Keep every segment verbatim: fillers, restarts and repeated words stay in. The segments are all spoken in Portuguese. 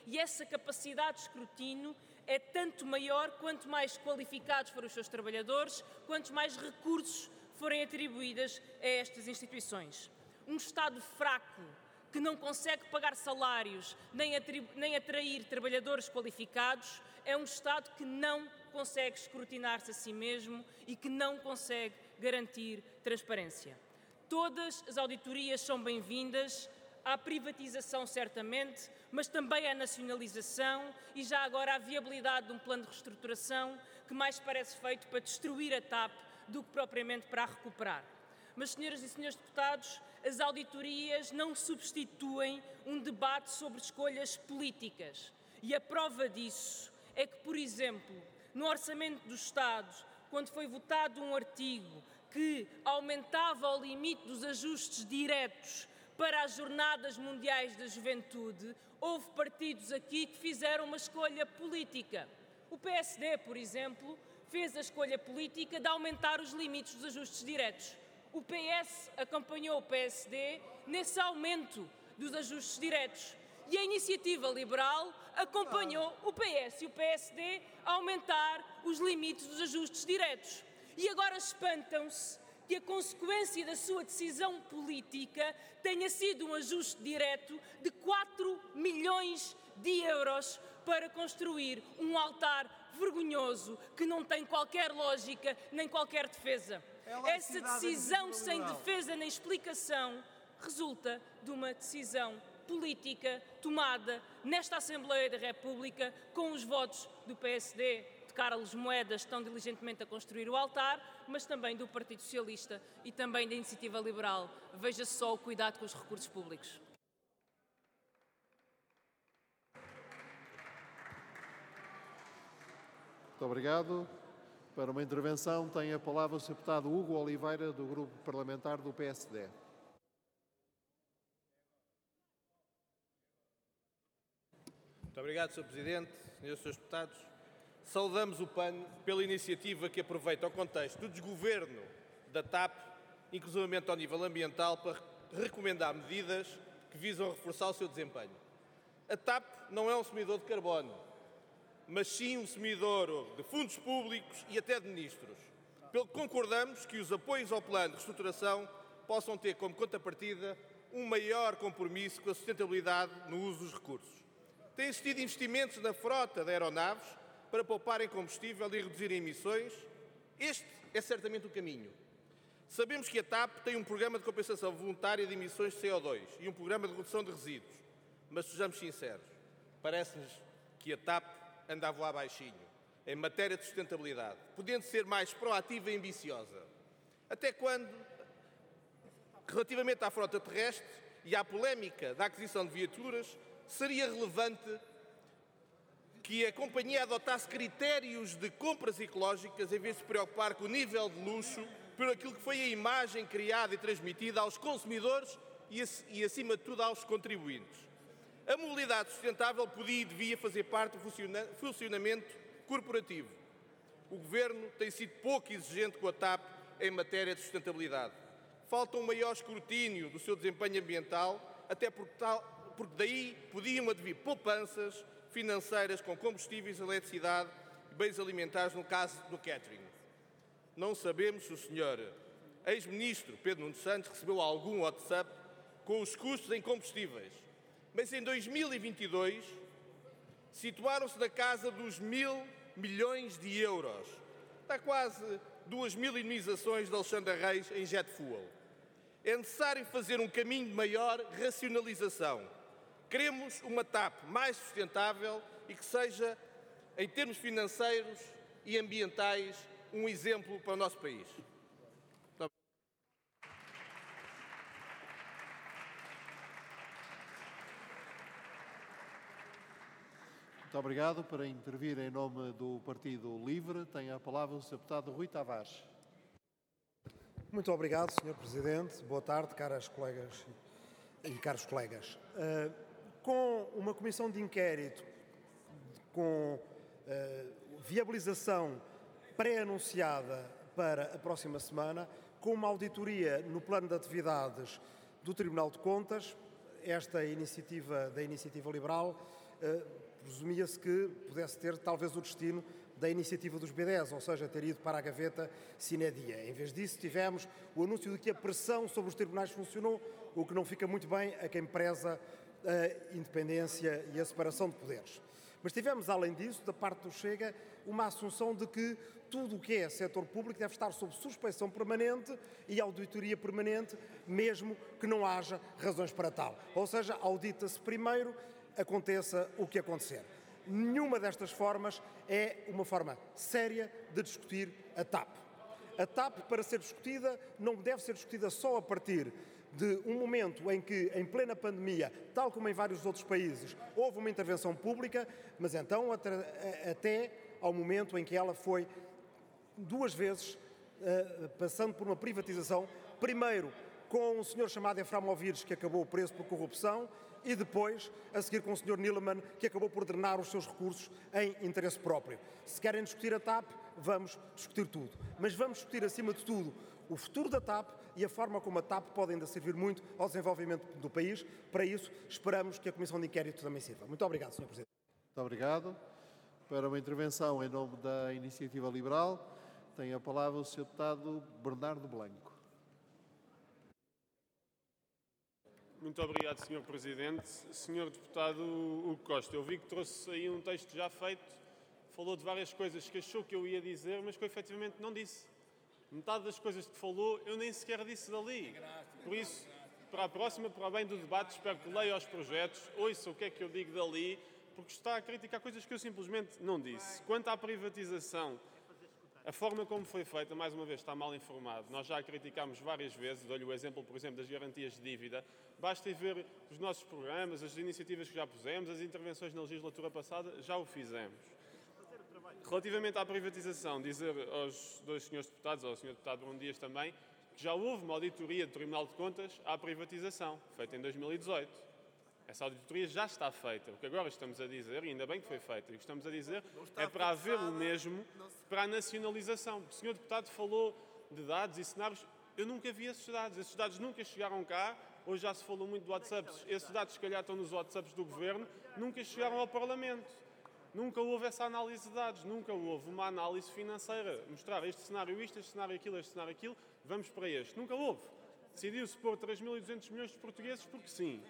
e essa capacidade de escrutínio é tanto maior quanto mais qualificados forem os seus trabalhadores, quanto mais recursos forem atribuídos a estas instituições. Um Estado fraco, que não consegue pagar salários nem, nem atrair trabalhadores qualificados, é um Estado que não consegue escrutinar-se a si mesmo e que não consegue garantir transparência. Todas as auditorias são bem-vindas, à privatização certamente, mas também à nacionalização e já agora à viabilidade de um plano de reestruturação que mais parece feito para destruir a TAP do que propriamente para a recuperar. Mas, senhoras e senhores deputados, as auditorias não substituem um debate sobre escolhas políticas. E a prova disso é que, por exemplo, no Orçamento do Estado, quando foi votado um artigo que aumentava o limite dos ajustes diretos para as Jornadas Mundiais da Juventude, houve partidos aqui que fizeram uma escolha política. O P S D, por exemplo, fez a escolha política de aumentar os limites dos ajustes diretos. O P S acompanhou o P S D nesse aumento dos ajustes diretos e a Iniciativa Liberal acompanhou o P S e o P S D a aumentar os limites dos ajustes diretos. E agora espantam-se que a consequência da sua decisão política tenha sido um ajuste direto de quatro milhões de euros para construir um altar vergonhoso que não tem qualquer lógica nem qualquer defesa. Essa decisão sem defesa nem explicação resulta de uma decisão política tomada nesta Assembleia da República com os votos do P S D, de Carlos Moedas, tão diligentemente a construir o altar, mas também do Partido Socialista e também da Iniciativa Liberal. Veja só o cuidado com os recursos públicos. Muito obrigado. Para uma intervenção tem a palavra o senhor deputado Hugo Oliveira, do Grupo Parlamentar do P S D. Muito obrigado, senhor Presidente, senhores e senhores deputados. Saudamos o P A N pela iniciativa que aproveita o contexto do desgoverno da TAP, inclusivamente ao nível ambiental, para recomendar medidas que visam reforçar o seu desempenho. A TAP não é um consumidor de carbono, mas sim um consumidor de fundos públicos e até de ministros. Pelo que concordamos que os apoios ao plano de reestruturação possam ter como contrapartida um maior compromisso com a sustentabilidade no uso dos recursos. Tem existido investimentos na frota de aeronaves para pouparem combustível e reduzirem emissões. Este é certamente o caminho. Sabemos que a TAP tem um programa de compensação voluntária de emissões de C O dois e um programa de redução de resíduos. Mas sejamos sinceros, parece-nos que a TAP anda a voar baixinho em matéria de sustentabilidade, podendo ser mais proativa e ambiciosa. Até quando, relativamente à frota terrestre e à polémica da aquisição de viaturas, seria relevante que a companhia adotasse critérios de compras ecológicas em vez de se preocupar com o nível de luxo por aquilo que foi a imagem criada e transmitida aos consumidores e, acima de tudo, aos contribuintes. A mobilidade sustentável podia e devia fazer parte do funcionamento corporativo. O Governo tem sido pouco exigente com a TAP em matéria de sustentabilidade. Falta um maior escrutínio do seu desempenho ambiental, até porque, tal, porque daí podiam advir poupanças financeiras com combustíveis, eletricidade e bens alimentares, no caso do catering. Não sabemos se o senhor ex-ministro Pedro Nuno Santos recebeu algum WhatsApp com os custos em combustíveis, mas em dois mil e vinte e dois situaram-se na casa dos mil milhões de euros. Está quase duas mil indemnizações de Alexandre Reis em jet fuel. É necessário fazer um caminho de maior racionalização. Queremos uma TAP mais sustentável e que seja, em termos financeiros e ambientais, um exemplo para o nosso país. Muito obrigado. Para intervir em nome do Partido Livre, tem a palavra o senhor deputado Rui Tavares. Muito obrigado, senhor Presidente. Boa tarde, caras colegas e caros colegas. Uh, com uma comissão de inquérito com uh, viabilização pré-anunciada para a próxima semana, com uma auditoria no plano de atividades do Tribunal de Contas, esta iniciativa da Iniciativa Liberal uh, presumia-se que pudesse ter talvez o destino da iniciativa dos B dez, ou seja, ter ido para a gaveta sine die. Em vez disso, tivemos o anúncio de que a pressão sobre os tribunais funcionou, o que não fica muito bem a quem preza a independência e a separação de poderes. Mas tivemos, além disso, da parte do Chega, uma assunção de que tudo o que é setor público deve estar sob suspeição permanente e auditoria permanente, mesmo que não haja razões para tal. Ou seja, audita-se primeiro, aconteça o que acontecer. Nenhuma destas formas é uma forma séria de discutir a TAP. A TAP, para ser discutida, não deve ser discutida só a partir de um momento em que, em plena pandemia, tal como em vários outros países, houve uma intervenção pública, mas então até ao momento em que ela foi duas vezes uh, passando por uma privatização, primeiro com um senhor chamado Eframovich, que acabou preso por corrupção, e depois, a seguir, com o senhor Nilman, que acabou por drenar os seus recursos em interesse próprio. Se querem discutir a TAP, vamos discutir tudo. Mas vamos discutir, acima de tudo, o futuro da TAP e a forma como a TAP pode ainda servir muito ao desenvolvimento do país. Para isso, esperamos que a Comissão de Inquérito também sirva. Muito obrigado, senhor Presidente. Muito obrigado. Para uma intervenção em nome da Iniciativa Liberal, tem a palavra o senhor Deputado Bernardo Blanco. Muito obrigado, senhor Presidente. senhor Deputado Hugo Costa, eu vi que trouxe aí um texto já feito, falou de várias coisas que achou que eu ia dizer, mas que eu efetivamente não disse. Metade das coisas que falou eu nem sequer disse dali. Por isso, para a próxima, para o bem do debate, espero que leia os projetos, ouça o que é que eu digo dali, porque está a criticar coisas que eu simplesmente não disse. Quanto à privatização, a forma como foi feita, mais uma vez, está mal informado. Nós já a criticámos várias vezes, dou-lhe o exemplo, por exemplo, das garantias de dívida. Basta ir ver os nossos programas, as iniciativas que já pusemos, as intervenções na legislatura passada, já o fizemos. Relativamente à privatização, dizer aos dois senhores deputados, ao senhor deputado Bruno Dias também, que já houve uma auditoria do Tribunal de Contas à privatização, feita em dois mil e dezoito. Essa auditoria já está feita. O que agora estamos a dizer, e ainda bem que foi feita, o que estamos a dizer é para haver o mesmo para a nacionalização. O senhor deputado falou de dados e cenários. Eu nunca vi esses dados. Esses dados nunca chegaram cá. Hoje já se falou muito de WhatsApp. Esses dados, se calhar, estão nos WhatsApps do Governo. Nunca chegaram ao Parlamento. Nunca houve essa análise de dados. Nunca houve uma análise financeira. Mostrar este cenário isto, este cenário aquilo, este cenário aquilo. Vamos para este. Nunca houve. Decidiu-se pôr três mil e duzentos milhões de portugueses porque sim.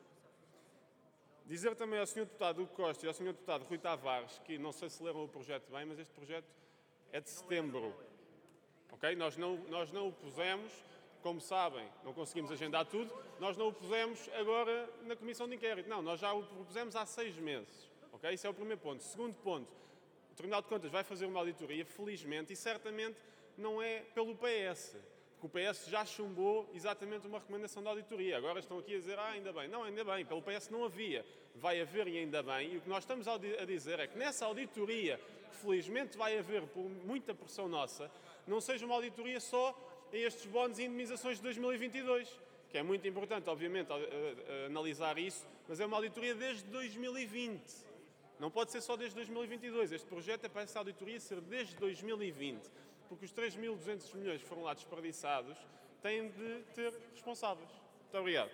Dizer também ao senhor Deputado Hugo Costa e ao senhor Deputado Rui Tavares, que não sei se leram o projeto bem, mas este projeto é de setembro. Okay? Nós, não, nós não o pusemos, como sabem, não conseguimos agendar tudo, nós não o pusemos agora na Comissão de Inquérito. Não, nós já o propusemos há seis meses. Okay? Isso é o primeiro ponto. Segundo ponto, o Tribunal de Contas vai fazer uma auditoria, felizmente, e certamente não é pelo P S. O P S já chumbou exatamente uma recomendação da auditoria. Agora estão aqui a dizer, ah, ainda bem. Não, ainda bem, pelo P S não havia. Vai haver e ainda bem. E o que nós estamos a dizer é que nessa auditoria, que felizmente vai haver por muita pressão nossa, não seja uma auditoria só a estes bónus e indemnizações de dois mil e vinte e dois, que é muito importante, obviamente, a, a, a analisar isso, mas é uma auditoria desde dois mil e vinte. Não pode ser só desde dois mil e vinte e dois. Este projeto é para essa auditoria ser desde dois mil e vinte. Porque os três mil e duzentos milhões que foram lá desperdiçados têm de ter responsáveis. Muito obrigado.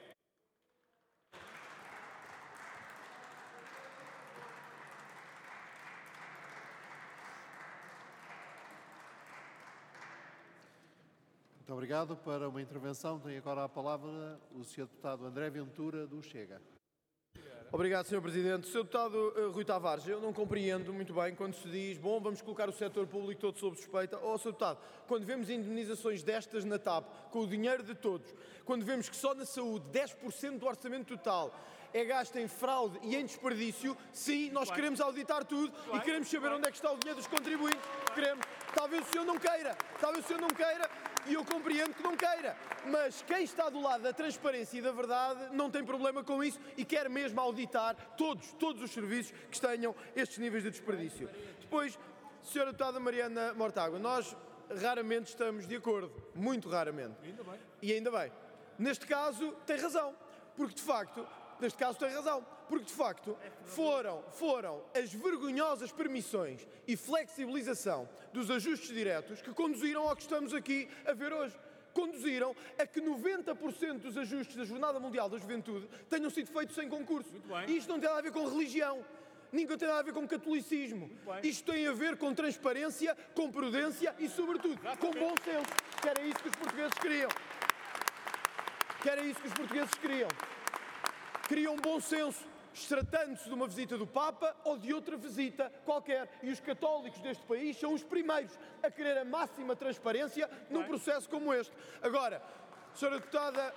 Muito obrigado. Para uma intervenção tem agora a palavra o senhor Deputado André Ventura, do Chega. Obrigado, senhor Presidente. senhor Deputado uh, Rui Tavares, eu não compreendo muito bem quando se diz, bom, vamos colocar o setor público todo sob suspeita. Oh, senhor Deputado, quando vemos indemnizações destas na TAP, com o dinheiro de todos, quando vemos que só na saúde dez por cento do orçamento total é gasto em fraude e em desperdício, sim, nós queremos auditar tudo e queremos saber onde é que está o dinheiro dos contribuintes. Queremos. Talvez o senhor não queira, talvez o senhor não queira, e eu compreendo que não queira, mas quem está do lado da transparência e da verdade não tem problema com isso e quer mesmo auditar todos, todos os serviços que tenham estes níveis de desperdício. Depois, senhora Deputada Mariana Mortágua, nós raramente estamos de acordo, muito raramente. Ainda bem. E ainda bem. Neste caso, tem razão, porque de facto, neste caso tem razão, porque de facto foram, foram as vergonhosas permissões e flexibilização dos ajustes diretos que conduziram ao que estamos aqui a ver hoje. Conduziram a que noventa por cento dos ajustes da Jornada Mundial da Juventude tenham sido feitos sem concurso. E isto não tem nada a ver com religião. Nunca tem nada a ver com catolicismo. Isto tem a ver com transparência, com prudência e, sobretudo, com bom senso. Que era isso que os portugueses queriam. Que era isso que os portugueses queriam. Queriam bom senso, tratando-se de uma visita do Papa ou de outra visita qualquer. E os católicos deste país são os primeiros a querer a máxima transparência num processo como este. Agora, Senhora Deputada,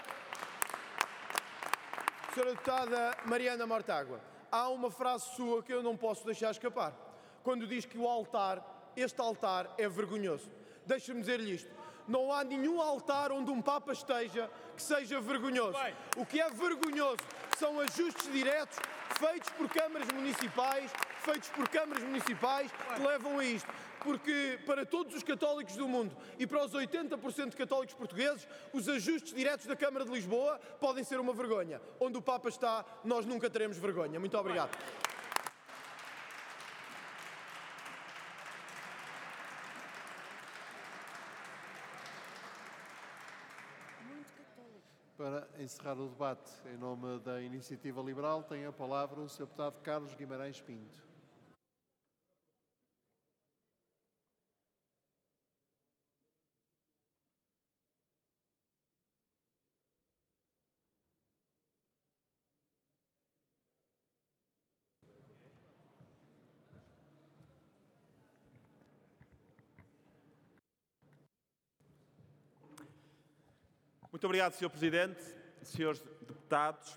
Senhora Deputada Mariana Mortágua, há uma frase sua que eu não posso deixar escapar. Quando diz que o altar, este altar, é vergonhoso. Deixa-me dizer-lhe isto. Não há nenhum altar onde um Papa esteja que seja vergonhoso. O que é vergonhoso são ajustes diretos feitos por câmaras municipais, feitos por câmaras municipais que levam a isto. Porque para todos os católicos do mundo e para os oitenta por cento de católicos portugueses, os ajustes diretos da Câmara de Lisboa podem ser uma vergonha. Onde o Papa está, nós nunca teremos vergonha. Muito obrigado. Para encerrar o debate, em nome da Iniciativa Liberal, tem a palavra o senhor Deputado Carlos Guimarães Pinto. Muito obrigado, senhor Presidente, senhores deputados.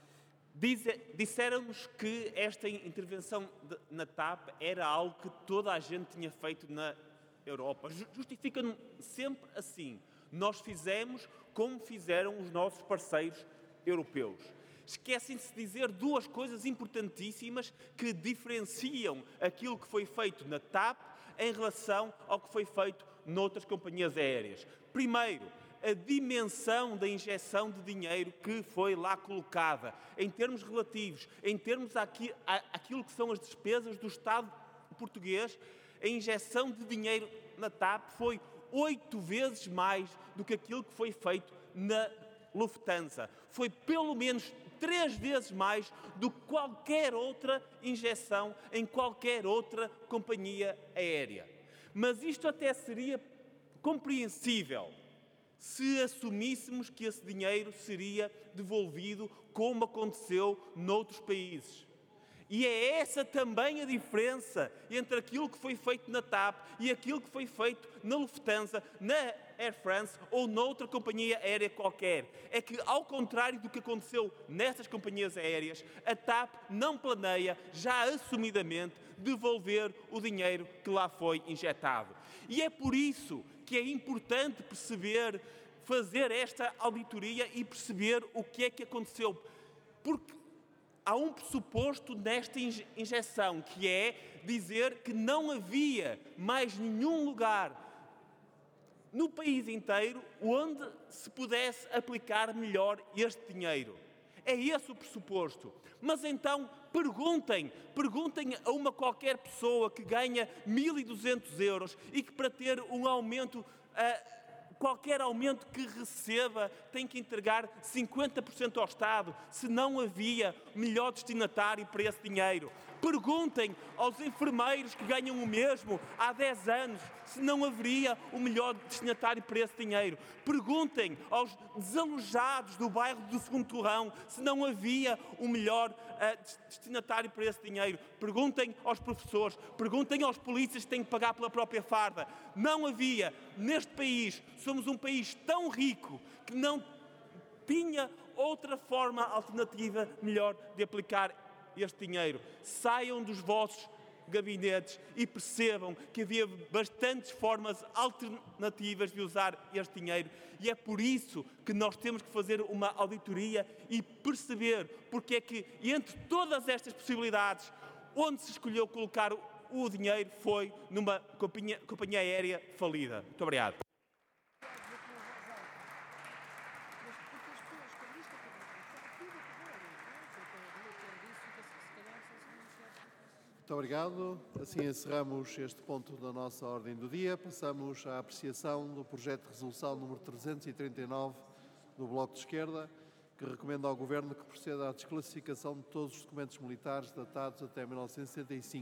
Disseram-nos que esta intervenção de, na T A P era algo que toda a gente tinha feito na Europa. Justificam sempre assim. Nós fizemos como fizeram os nossos parceiros europeus. Esquecem-se de dizer duas coisas importantíssimas que diferenciam aquilo que foi feito na T A P em relação ao que foi feito noutras companhias aéreas. Primeiro, a dimensão da injeção de dinheiro que foi lá colocada, em termos relativos, em termos aqui, aquilo que são as despesas do Estado português, a injeção de dinheiro na T A P foi oito vezes mais do que aquilo que foi feito na Lufthansa. Foi pelo menos três vezes mais do que qualquer outra injeção em qualquer outra companhia aérea. Mas isto até seria compreensível se assumíssemos que esse dinheiro seria devolvido como aconteceu noutros países. E é essa também a diferença entre aquilo que foi feito na T A P e aquilo que foi feito na Lufthansa, na Air France ou noutra companhia aérea qualquer. É que, ao contrário do que aconteceu nessas companhias aéreas, a T A P não planeia, já assumidamente, devolver o dinheiro que lá foi injetado. E é por isso que é importante perceber, fazer esta auditoria e perceber o que é que aconteceu. Porque há um pressuposto nesta injeção, que é dizer que não havia mais nenhum lugar no país inteiro onde se pudesse aplicar melhor este dinheiro. É esse o pressuposto. Mas então, perguntem, perguntem a uma qualquer pessoa que ganha mil e duzentos euros e que para ter um aumento, uh, qualquer aumento que receba, tem que entregar cinquenta por cento ao Estado, se não havia melhor destinatário para esse dinheiro. Perguntem aos enfermeiros que ganham o mesmo há dez anos se não haveria o melhor destinatário para esse dinheiro. Perguntem aos desalojados do bairro do Segundo Torrão se não havia o melhor uh, destinatário para esse dinheiro. Perguntem aos professores, perguntem aos polícias que têm que pagar pela própria farda. Não havia. Neste país, somos um país tão rico que não tinha outra forma alternativa melhor de aplicar este dinheiro. Saiam dos vossos gabinetes e percebam que havia bastantes formas alternativas de usar este dinheiro. E é por isso que nós temos que fazer uma auditoria e perceber porque é que, entre todas estas possibilidades, onde se escolheu colocar o dinheiro foi numa companhia, companhia aérea falida. Muito obrigado. Muito obrigado. Assim encerramos este ponto da nossa ordem do dia. Passamos à apreciação do projeto de resolução número trezentos e trinta e nove do Bloco de Esquerda. que recomenda ao Governo que proceda à desclassificação de todos os documentos militares datados até mil novecentos e setenta e cinco.